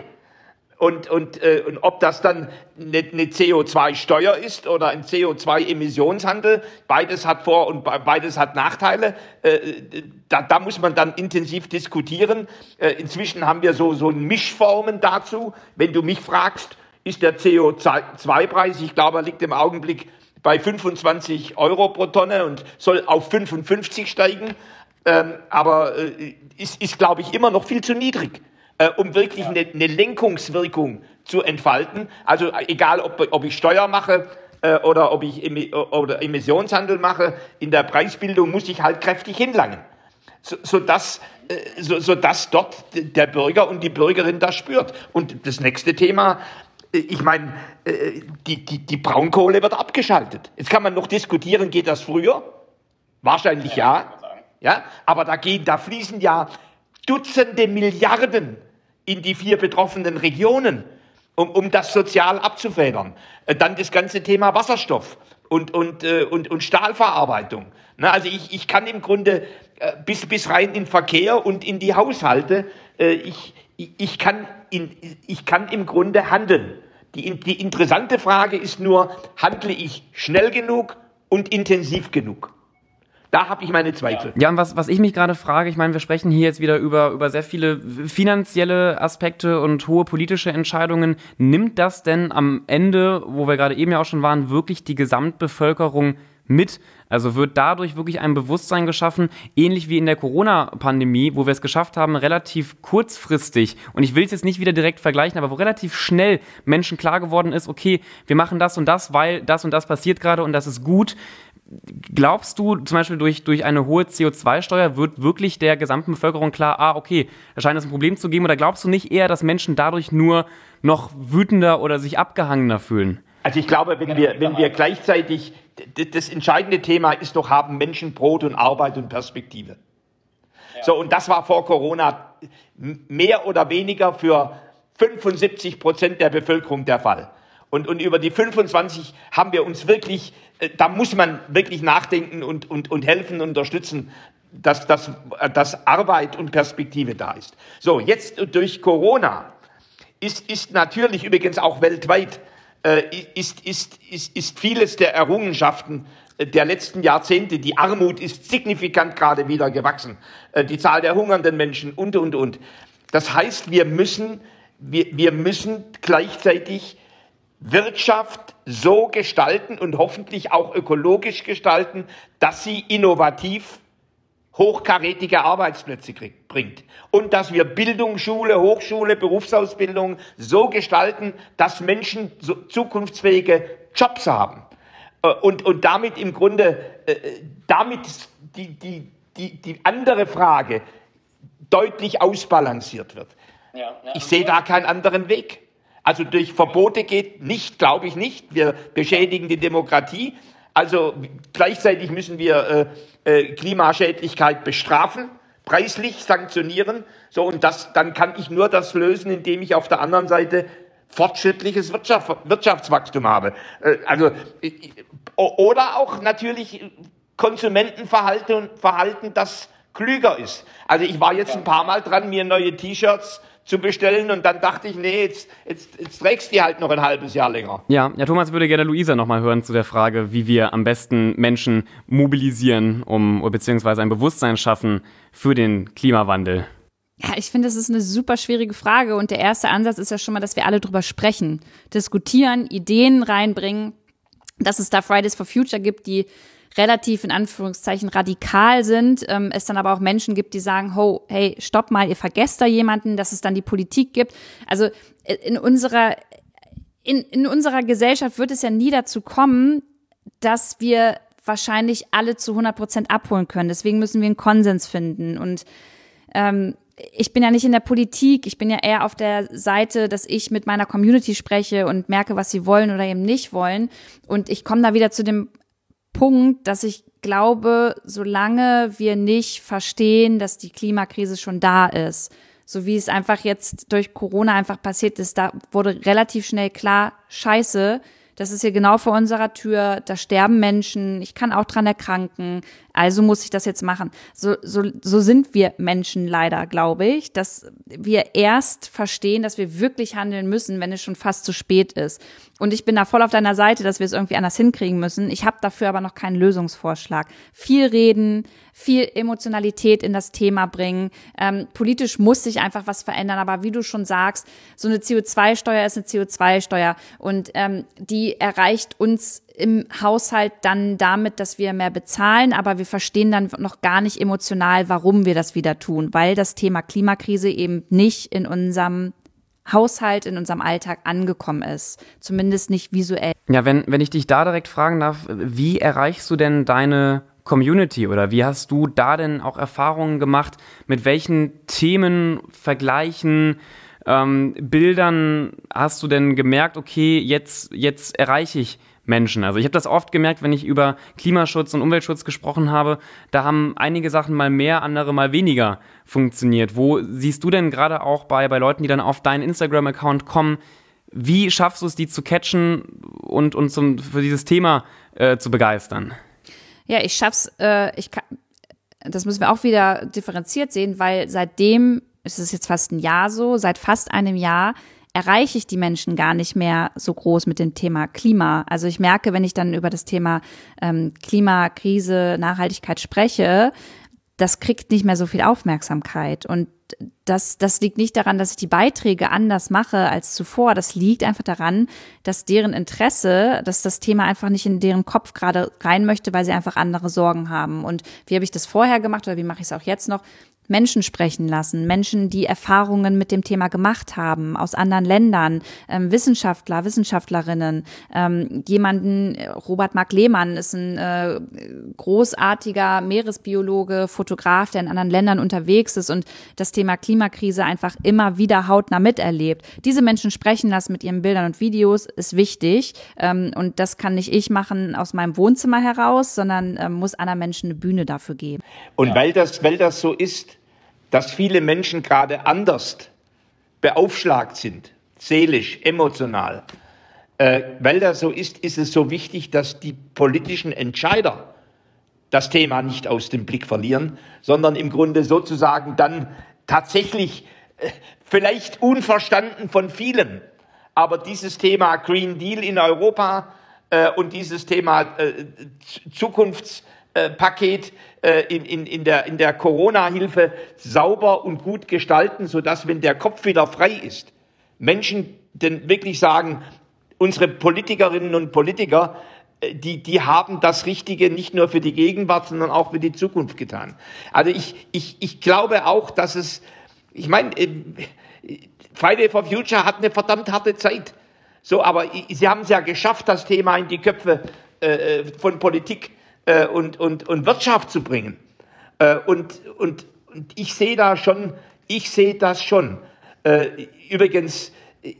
Und, und, äh, und ob das dann eine, eine C O zwei Steuer ist oder ein C O zwei Emissionshandel, beides hat Vor- und beides hat Nachteile. Äh, da, da muss man dann intensiv diskutieren. Äh, inzwischen haben wir so, so Mischformen dazu. Wenn du mich fragst, ist der C O zwei Preis, ich glaube, er liegt im Augenblick bei fünfundzwanzig Euro pro Tonne und soll auf fünfundfünfzig steigen. Ähm, aber äh, ist, ist, glaube ich, immer noch viel zu niedrig, äh, um wirklich eine, eine Lenkungswirkung zu entfalten. Also egal, ob, ob ich Steuer mache äh, oder ob ich Emi- oder Emissionshandel mache, in der Preisbildung muss ich halt kräftig hinlangen, so, sodass, äh, so, sodass dort der Bürger und die Bürgerin das spürt. Und das nächste Thema, ich meine, die, die, die Braunkohle wird abgeschaltet. Jetzt kann man noch diskutieren, geht das früher? Wahrscheinlich ja. Ja, aber da gehen, da fließen ja Dutzende Milliarden in die vier betroffenen Regionen, um, um das sozial abzufedern. Dann das ganze Thema Wasserstoff und, und, und, und Stahlverarbeitung. Also ich, ich kann im Grunde bis, bis rein in Verkehr und in die Haushalte, ich, ich, kann, in, ich kann im Grunde handeln. Die, die interessante Frage ist nur, handle ich schnell genug und intensiv genug? Da habe ich meine Zweifel. Ja, und was, was ich mich gerade frage, ich meine, wir sprechen hier jetzt wieder über, über sehr viele finanzielle Aspekte und hohe politische Entscheidungen. Nimmt das denn am Ende, wo wir gerade eben ja auch schon waren, wirklich die Gesamtbevölkerung mit? Also wird dadurch wirklich ein Bewusstsein geschaffen, ähnlich wie in der Corona-Pandemie, wo wir es geschafft haben, relativ kurzfristig, und ich will es jetzt nicht wieder direkt vergleichen, aber wo relativ schnell Menschen klar geworden ist, okay, wir machen das und das, weil das und das passiert gerade und das ist gut. Glaubst du, zum Beispiel durch, durch eine hohe C O zwei Steuer wird wirklich der gesamten Bevölkerung klar, ah, okay, da scheint es ein Problem zu geben, oder glaubst du nicht eher, dass Menschen dadurch nur noch wütender oder sich abgehangener fühlen? Also ich glaube, wenn wir, wenn wir gleichzeitig, das entscheidende Thema ist doch, haben Menschen Brot und Arbeit und Perspektive. Ja. So, und das war vor Corona mehr oder weniger für fünfundsiebzig Prozent der Bevölkerung der Fall. Und, und über die fünfundzwanzig haben wir uns wirklich, da muss man wirklich nachdenken und, und, und helfen und unterstützen, dass, dass, dass Arbeit und Perspektive da ist. So, jetzt durch Corona ist, ist natürlich übrigens auch weltweit, äh, ist, ist, ist, ist vieles der Errungenschaften der letzten Jahrzehnte, die Armut ist signifikant gerade wieder gewachsen, äh, die Zahl der hungernden Menschen und, und, und. Das heißt, wir müssen, wir, wir müssen gleichzeitig Wirtschaft so gestalten und hoffentlich auch ökologisch gestalten, dass sie innovativ hochkarätige Arbeitsplätze kriegt, bringt. Und dass wir Bildung, Schule, Hochschule, Berufsausbildung so gestalten, dass Menschen so zukunftsfähige Jobs haben. Und, und damit im Grunde, damit die, die, die, die andere Frage deutlich ausbalanciert wird. Ja, ja. Ich sehe da keinen anderen Weg. Also durch Verbote geht nicht, glaube ich nicht. Wir beschädigen die Demokratie. Also gleichzeitig müssen wir äh, äh, Klimaschädlichkeit bestrafen, preislich sanktionieren. So, und das, dann kann ich nur das lösen, indem ich auf der anderen Seite fortschrittliches Wirtschaft, Wirtschaftswachstum habe. Äh, also äh, oder auch natürlich Konsumentenverhalten, Verhalten, das klüger ist. Also ich war jetzt ein paar Mal dran, mir neue T-Shirts zu bestellen, und dann dachte ich, nee, jetzt, jetzt, jetzt trägst du die halt noch ein halbes Jahr länger. Ja, ja, Thomas würde gerne Luisa nochmal hören zu der Frage, wie wir am besten Menschen mobilisieren, um beziehungsweise ein Bewusstsein schaffen für den Klimawandel. Ja, ich finde, das ist eine super schwierige Frage, und der erste Ansatz ist ja schon mal, dass wir alle drüber sprechen, diskutieren, Ideen reinbringen, dass es da Fridays for Future gibt, die relativ in Anführungszeichen radikal sind, ähm, es dann aber auch Menschen gibt, die sagen, ho, hey, stopp mal, ihr vergesst da jemanden, dass es dann die Politik gibt. Also in unserer in, in unserer Gesellschaft wird es ja nie dazu kommen, dass wir wahrscheinlich alle zu hundert Prozent abholen können. Deswegen müssen wir einen Konsens finden. Und ähm, ich bin ja nicht in der Politik, ich bin ja eher auf der Seite, dass ich mit meiner Community spreche und merke, was sie wollen oder eben nicht wollen. Und ich komme da wieder zu dem Punkt, dass ich glaube, solange wir nicht verstehen, dass die Klimakrise schon da ist, so wie es einfach jetzt durch Corona einfach passiert ist, da wurde relativ schnell klar, scheiße, das ist hier genau vor unserer Tür, da sterben Menschen, ich kann auch dran erkranken, also muss ich das jetzt machen. So, so, so sind wir Menschen leider, glaube ich, dass wir erst verstehen, dass wir wirklich handeln müssen, wenn es schon fast zu spät ist. Und ich bin da voll auf deiner Seite, dass wir es irgendwie anders hinkriegen müssen. Ich habe dafür aber noch keinen Lösungsvorschlag. Viel reden, viel Emotionalität in das Thema bringen. Ähm, politisch muss sich einfach was verändern. Aber wie du schon sagst, so eine C O zwei Steuer ist eine C O zwei Steuer. Und ähm, die erreicht uns im Haushalt dann damit, dass wir mehr bezahlen. Aber wir verstehen dann noch gar nicht emotional, warum wir das wieder tun. Weil das Thema Klimakrise eben nicht in unserem Haushalt, in unserem Alltag angekommen ist. Zumindest nicht visuell. Ja, wenn, wenn ich dich da direkt fragen darf, wie erreichst du denn deine Community oder wie hast du da denn auch Erfahrungen gemacht, mit welchen Themen, Vergleichen, ähm, Bildern hast du denn gemerkt, okay, jetzt, jetzt erreiche ich Menschen. Also ich habe das oft gemerkt, wenn ich über Klimaschutz und Umweltschutz gesprochen habe, da haben einige Sachen mal mehr, andere mal weniger funktioniert. Wo siehst du denn gerade auch bei, bei Leuten, die dann auf deinen Instagram-Account kommen, wie schaffst du es, die zu catchen und, und zum, für dieses Thema äh, zu begeistern? Ja, ich schaff's, äh, ich kann, das müssen wir auch wieder differenziert sehen, weil seitdem, es ist jetzt fast ein Jahr so, seit fast einem Jahr erreiche ich die Menschen gar nicht mehr so groß mit dem Thema Klima. Also ich merke, wenn ich dann über das Thema ähm, Klimakrise, Nachhaltigkeit spreche, das kriegt nicht mehr so viel Aufmerksamkeit. Und das, das liegt nicht daran, dass ich die Beiträge anders mache als zuvor. Das liegt einfach daran, dass deren Interesse, dass das Thema einfach nicht in deren Kopf gerade rein möchte, weil sie einfach andere Sorgen haben. Und wie habe ich das vorher gemacht oder wie mache ich es auch jetzt noch? Menschen sprechen lassen, Menschen, die Erfahrungen mit dem Thema gemacht haben, aus anderen Ländern, ähm, Wissenschaftler, Wissenschaftlerinnen, ähm, jemanden, Robert Mark Lehmann ist ein äh, großartiger Meeresbiologe, Fotograf, der in anderen Ländern unterwegs ist und das Thema Klimakrise einfach immer wieder hautnah miterlebt. Diese Menschen sprechen lassen mit ihren Bildern und Videos, ist wichtig, ähm, und das kann nicht ich machen aus meinem Wohnzimmer heraus, sondern ähm, muss anderen Menschen eine Bühne dafür geben. Und weil das, weil das so ist, dass viele Menschen gerade anders beaufschlagt sind, seelisch, emotional. Äh, weil das so ist, ist es so wichtig, dass die politischen Entscheider das Thema nicht aus dem Blick verlieren, sondern im Grunde sozusagen dann tatsächlich, äh, vielleicht unverstanden von vielen, aber dieses Thema Green Deal in Europa äh, und dieses Thema äh, Zukunfts Paket äh, in, in, in der, in der Corona-Hilfe sauber und gut gestalten, sodass, wenn der Kopf wieder frei ist, Menschen denn wirklich sagen, unsere Politikerinnen und Politiker, äh, die, die haben das Richtige nicht nur für die Gegenwart, sondern auch für die Zukunft getan. Also ich, ich, ich glaube auch, dass es, ich meine, äh, Friday for Future hat eine verdammt harte Zeit. So, aber sie haben es ja geschafft, das Thema in die Köpfe äh, von Politik Und, und, und Wirtschaft zu bringen. Und, und, und ich sehe da schon, ich sehe das schon. Übrigens,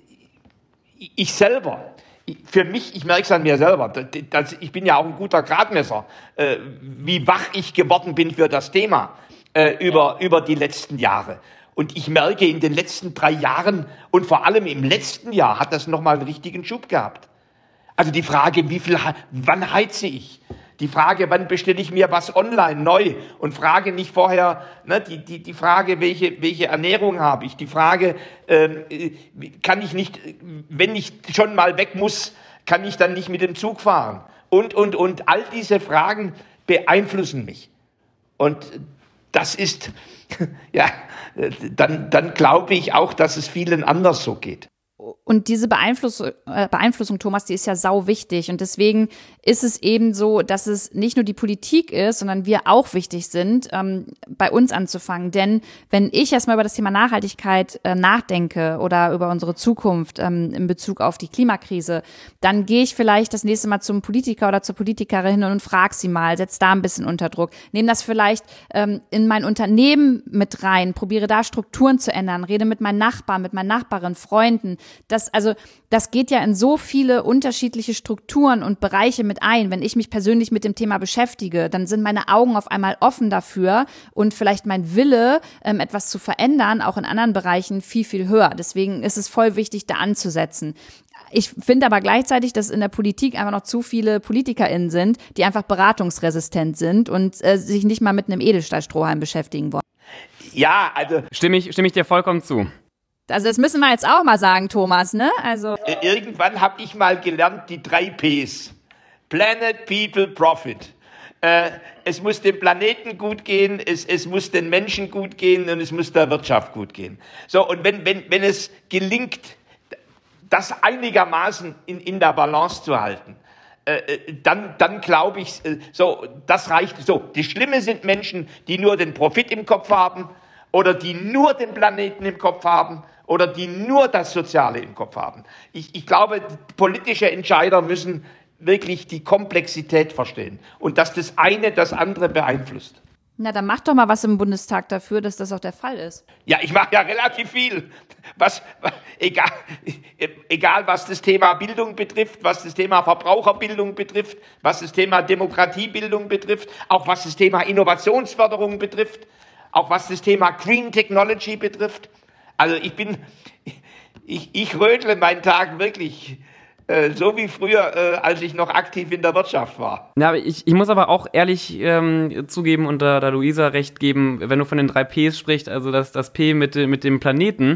ich selber, für mich, ich merke es an mir selber, das, ich bin ja auch ein guter Gradmesser, wie wach ich geworden bin für das Thema über, über die letzten Jahre. Und ich merke, in den letzten drei Jahren und vor allem im letzten Jahr hat das nochmal einen richtigen Schub gehabt. Also die Frage, wie viel, wann heize ich? Die Frage, wann bestelle ich mir was online neu und frage nicht vorher, ne, die, die, die Frage, welche, welche Ernährung habe ich? Die Frage, ähm, kann ich nicht, wenn ich schon mal weg muss, kann ich dann nicht mit dem Zug fahren? Und, und, und all diese Fragen beeinflussen mich. Und das ist, ja, dann, dann glaube ich auch, dass es vielen anders so geht. Und diese Beeinflussung, äh, Beeinflussung, Thomas, die ist ja sau wichtig. Und deswegen ist es eben so, dass es nicht nur die Politik ist, sondern wir auch wichtig sind, ähm, bei uns anzufangen. Denn wenn ich erstmal über das Thema Nachhaltigkeit äh, nachdenke oder über unsere Zukunft ähm, in Bezug auf die Klimakrise, dann gehe ich vielleicht das nächste Mal zum Politiker oder zur Politikerin hin und frage sie mal, setze da ein bisschen unter Druck, nehme das vielleicht ähm, in mein Unternehmen mit rein, probiere da Strukturen zu ändern, rede mit meinen Nachbarn, mit meinen Nachbarinnen, Freunden. Das, also, das geht ja in so viele unterschiedliche Strukturen und Bereiche mit ein. Wenn ich mich persönlich mit dem Thema beschäftige, dann sind meine Augen auf einmal offen dafür und vielleicht mein Wille, ähm, etwas zu verändern, auch in anderen Bereichen viel, viel höher. Deswegen ist es voll wichtig, da anzusetzen. Ich finde aber gleichzeitig, dass in der Politik einfach noch zu viele PolitikerInnen sind, die einfach beratungsresistent sind und äh, sich nicht mal mit einem Edelstahlstrohhalm beschäftigen wollen. Ja, also Stimme ich, stimme ich dir vollkommen zu. Also das müssen wir jetzt auch mal sagen, Thomas, ne? Also irgendwann habe ich mal gelernt, die drei Ps. Planet, People, Profit. Äh, es muss dem Planeten gut gehen, es, es muss den Menschen gut gehen und es muss der Wirtschaft gut gehen. So, und wenn, wenn, wenn es gelingt, das einigermaßen in, in der Balance zu halten, äh, dann, dann glaube ich, äh, so, das reicht. So, die Schlimme sind Menschen, die nur den Profit im Kopf haben oder die nur den Planeten im Kopf haben oder die nur das Soziale im Kopf haben. Ich, ich glaube, politische Entscheider müssen wirklich die Komplexität verstehen und dass das eine das andere beeinflusst. Na, dann mach doch mal was im Bundestag dafür, dass das auch der Fall ist. Ja, ich mache ja relativ viel. Was, egal, egal, was das Thema Bildung betrifft, was das Thema Verbraucherbildung betrifft, was das Thema Demokratiebildung betrifft, auch was das Thema Innovationsförderung betrifft, auch was das Thema Green Technology betrifft. Also ich bin, ich, ich rödle meinen Tag wirklich äh, so wie früher, äh, als ich noch aktiv in der Wirtschaft war. Ja, aber ich, ich muss aber auch ehrlich ähm, zugeben und da, da Luisa recht geben, wenn du von den drei Ps sprichst, also das, das P mit, mit dem Planeten,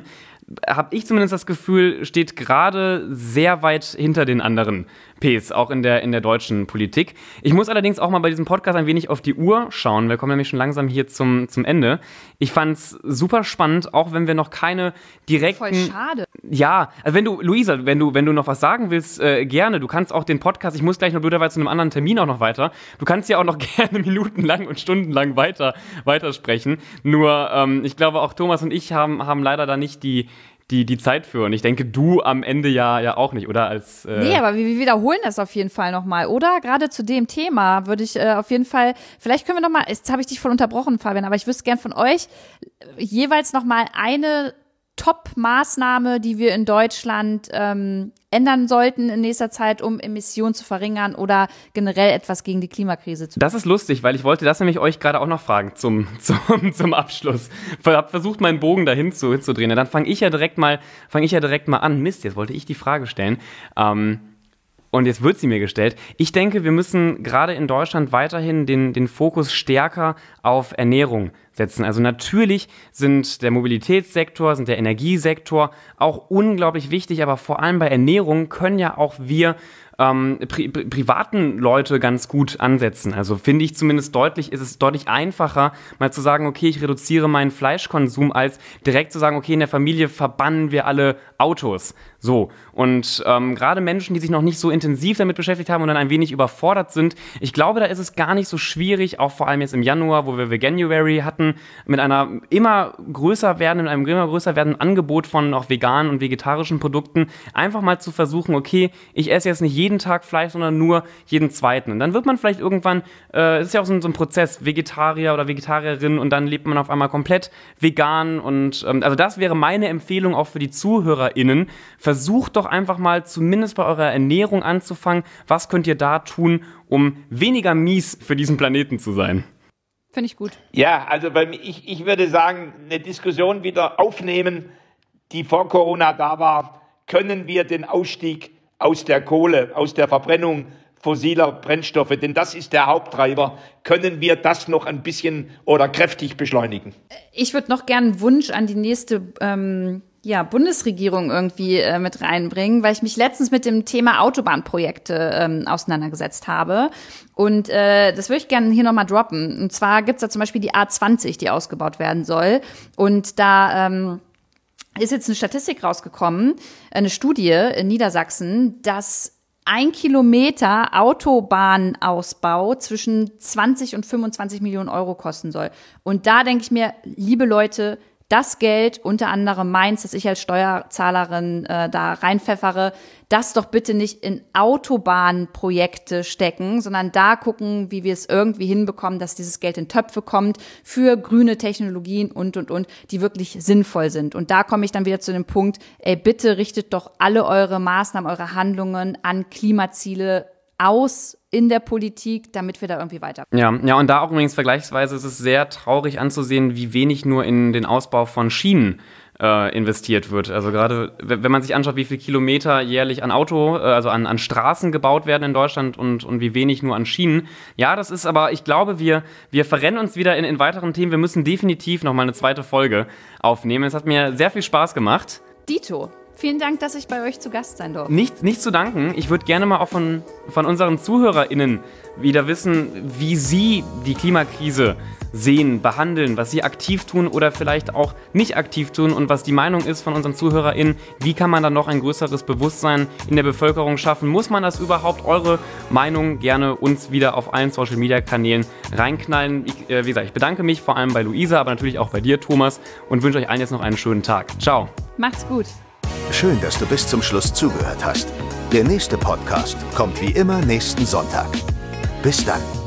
habe ich zumindest das Gefühl, steht gerade sehr weit hinter den anderen Ps, auch in der, in der deutschen Politik. Ich muss allerdings auch mal bei diesem Podcast ein wenig auf die Uhr schauen. Wir kommen nämlich schon langsam hier zum, zum Ende. Ich fand es super spannend, auch wenn wir noch keine direkten... Voll schade. Ja, also wenn du, Luisa, wenn du, wenn du noch was sagen willst, äh, gerne. Du kannst auch den Podcast, ich muss gleich noch blöderweise zu einem anderen Termin auch noch weiter. Du kannst ja auch noch gerne minutenlang und stundenlang weiter, weitersprechen. Nur, ähm, ich glaube, auch Thomas und ich haben, haben leider da nicht die, die, die Zeit für. Und ich denke, du am Ende ja, ja auch nicht, oder? Als, äh nee, aber wir, wir wiederholen das auf jeden Fall nochmal, oder? Gerade zu dem Thema würde ich äh, auf jeden Fall, vielleicht können wir nochmal, jetzt habe ich dich voll unterbrochen, Fabian, aber ich wüsste gern von euch jeweils nochmal eine Top-Maßnahme, die wir in Deutschland ähm, ändern sollten in nächster Zeit, um Emissionen zu verringern oder generell etwas gegen die Klimakrise zu tun? Das ist lustig, weil ich wollte das nämlich euch gerade auch noch fragen zum, zum, zum Abschluss. Ich habe versucht, meinen Bogen dahin zu, hinzudrehen. Ja, dann fange ich ja direkt mal, fange ich ja direkt mal an. Mist, jetzt wollte ich die Frage stellen. Ähm, Und jetzt wird sie mir gestellt. Ich denke, wir müssen gerade in Deutschland weiterhin den, den Fokus stärker auf Ernährung setzen. Also natürlich sind der Mobilitätssektor, sind der Energiesektor auch unglaublich wichtig, aber vor allem bei Ernährung können ja auch wir ähm, pri- pri- privaten Leute ganz gut ansetzen. Also finde ich zumindest deutlich, ist es deutlich einfacher, mal zu sagen, okay, ich reduziere meinen Fleischkonsum, als direkt zu sagen, okay, in der Familie verbannen wir alle Autos. So, und ähm, gerade Menschen, die sich noch nicht so intensiv damit beschäftigt haben und dann ein wenig überfordert sind, ich glaube, da ist es gar nicht so schwierig, auch vor allem jetzt im Januar, wo wir Veganuary hatten, mit einer immer größer werdenden, einem immer größer werdenden Angebot von auch veganen und vegetarischen Produkten, einfach mal zu versuchen, okay, ich esse jetzt nicht jeden Tag Fleisch, sondern nur jeden zweiten. Und dann wird man vielleicht irgendwann, äh, es ist ja auch so ein, so ein Prozess, Vegetarier oder Vegetarierin, und dann lebt man auf einmal komplett vegan. Und ähm, also das wäre meine Empfehlung auch für die ZuhörerInnen. Versucht doch einfach mal zumindest bei eurer Ernährung anzufangen. Was könnt ihr da tun, um weniger mies für diesen Planeten zu sein? Finde ich gut. Ja, also bei mir, ich, ich würde sagen, eine Diskussion wieder aufnehmen, die vor Corona da war. Können wir den Ausstieg aus der Kohle, aus der Verbrennung fossiler Brennstoffe, denn das ist der Haupttreiber, können wir das noch ein bisschen oder kräftig beschleunigen? Ich würde noch gerne einen Wunsch an die nächste ähm, ja, Bundesregierung irgendwie äh, mit reinbringen, weil ich mich letztens mit dem Thema Autobahnprojekte ähm, auseinandergesetzt habe. Und äh, das würde ich gerne hier nochmal droppen. Und zwar gibt's da zum Beispiel die A zwanzig, die ausgebaut werden soll. Und da ähm, ist jetzt eine Statistik rausgekommen, eine Studie in Niedersachsen, dass ein Kilometer Autobahnausbau zwischen zwanzig und fünfundzwanzig Millionen Euro kosten soll. Und da denke ich mir, liebe Leute, das Geld, unter anderem meins, das ich als Steuerzahlerin äh, da reinpfeffere, das doch bitte nicht in Autobahnprojekte stecken, sondern da gucken, wie wir es irgendwie hinbekommen, dass dieses Geld in Töpfe kommt für grüne Technologien und, und, und, die wirklich sinnvoll sind. Und da komme ich dann wieder zu dem Punkt, ey, bitte richtet doch alle eure Maßnahmen, eure Handlungen an Klimaziele aus in der Politik, damit wir da irgendwie weiter. Ja, ja, und da auch übrigens vergleichsweise ist es sehr traurig anzusehen, wie wenig nur in den Ausbau von Schienen äh, investiert wird. Also gerade, wenn man sich anschaut, wie viele Kilometer jährlich an Auto, äh, also an, an Straßen gebaut werden in Deutschland und, und wie wenig nur an Schienen. Ja, das ist aber, ich glaube, wir, wir verrennen uns wieder in, in weiteren Themen. Wir müssen definitiv nochmal eine zweite Folge aufnehmen. Es hat mir sehr viel Spaß gemacht. Dito. Vielen Dank, dass ich bei euch zu Gast sein durfte. Nichts, nichts zu danken. Ich würde gerne mal auch von, von unseren ZuhörerInnen wieder wissen, wie sie die Klimakrise sehen, behandeln, was sie aktiv tun oder vielleicht auch nicht aktiv tun und was die Meinung ist von unseren ZuhörerInnen. Wie kann man dann noch ein größeres Bewusstsein in der Bevölkerung schaffen? Muss man das überhaupt? Eure Meinung gerne uns wieder auf allen Social-Media-Kanälen reinknallen. Ich, äh, wie gesagt, ich bedanke mich vor allem bei Luisa, aber natürlich auch bei dir, Thomas, und wünsche euch allen jetzt noch einen schönen Tag. Ciao. Macht's gut. Schön, dass du bis zum Schluss zugehört hast. Der nächste Podcast kommt wie immer nächsten Sonntag. Bis dann.